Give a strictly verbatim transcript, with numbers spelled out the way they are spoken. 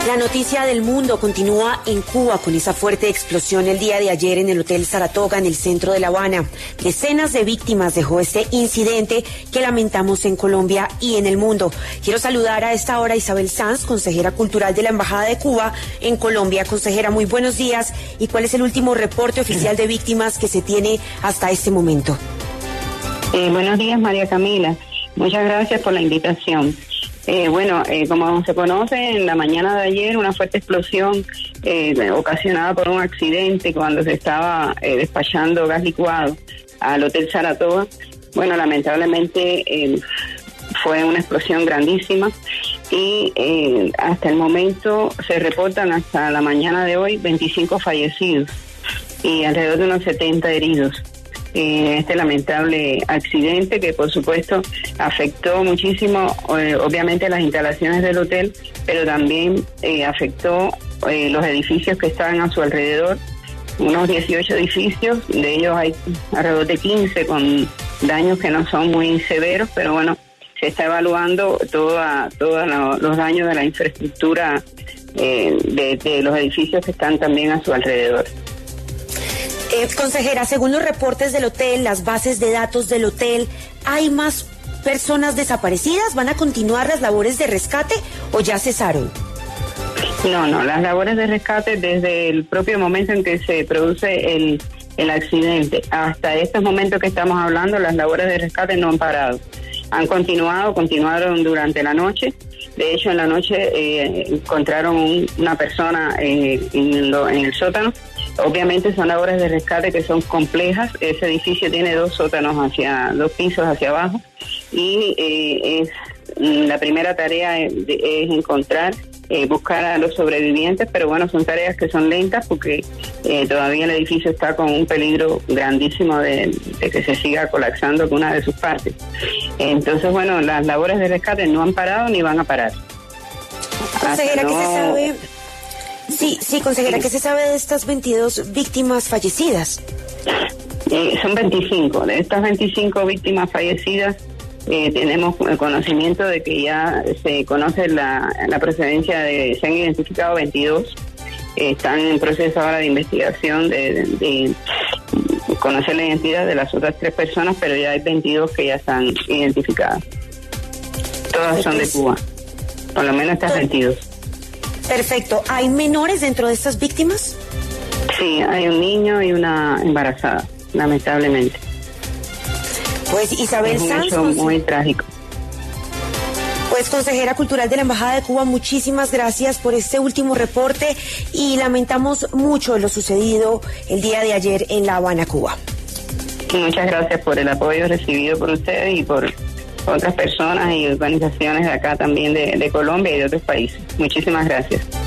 La noticia del mundo continúa en Cuba con esa fuerte explosión el día de ayer en el Hotel Saratoga en el centro de La Habana. Decenas de víctimas dejó este incidente que lamentamos en Colombia y en el mundo. Quiero saludar a esta hora a Isabel Sanz, consejera cultural de la Embajada de Cuba en Colombia. Consejera, muy buenos días. ¿Y cuál es el último reporte oficial de víctimas que se tiene hasta este momento? Eh, buenos días, María Camila. Muchas gracias por la invitación. Eh, bueno, eh, como se conoce, en la mañana de ayer una fuerte explosión eh, ocasionada por un accidente cuando se estaba eh, despachando gas licuado al Hotel Saratoga. Bueno, lamentablemente eh, fue una explosión grandísima y eh, hasta el momento se reportan hasta la mañana de hoy veinticinco fallecidos y alrededor de unos setenta heridos. Eh, este lamentable accidente que por supuesto afectó muchísimo eh, obviamente las instalaciones del hotel, pero también eh, afectó eh, los edificios que estaban a su alrededor, unos dieciocho edificios, de ellos hay alrededor de quince con daños que no son muy severos, pero bueno, se está evaluando toda, todos los daños de la infraestructura eh, de, de los edificios que están también a su alrededor. Eh, consejera, según los reportes del hotel, las bases de datos del hotel, ¿hay más personas desaparecidas? ¿Van a continuar las labores de rescate o ya cesaron? No, no, las labores de rescate desde el propio momento en que se produce el, el accidente hasta estos momentos que estamos hablando, las labores de rescate no han parado. Han continuado, continuaron durante la noche. De hecho, en la noche eh, encontraron un, una persona eh, en, lo, en el sótano. Obviamente son labores de rescate que son complejas. Ese edificio tiene dos sótanos hacia, dos pisos hacia abajo. Y eh, es la primera tarea es, es encontrar, eh, buscar a los sobrevivientes, pero bueno, son tareas que son lentas porque eh, todavía el edificio está con un peligro grandísimo de, de que se siga colapsando con una de sus partes. Entonces, bueno, las labores de rescate no han parado ni van a parar. Consejera, no... ¿qué se sabe? Sí, sí, consejera, ¿qué se sabe de estas veintidós víctimas fallecidas? Eh, son veinticinco. De estas veinticinco víctimas fallecidas, eh, tenemos el conocimiento de que ya se conoce la, la procedencia de, se han identificado veintidós. Eh, están en proceso ahora de investigación de, de, de conocer la identidad de las otras tres personas, pero ya hay veintidós que ya están identificadas. Todas son de Cuba, por lo menos estas veintidós. Perfecto. ¿Hay menores dentro de estas víctimas? Sí, hay un niño y una embarazada, lamentablemente. Pues Isabel Sanz, es un hecho muy trágico. Pues consejera cultural de la Embajada de Cuba, muchísimas gracias por este último reporte y lamentamos mucho lo sucedido el día de ayer en La Habana, Cuba. Muchas gracias por el apoyo recibido por ustedes y por otras personas y organizaciones de acá también de, de Colombia y de otros países. Muchísimas gracias.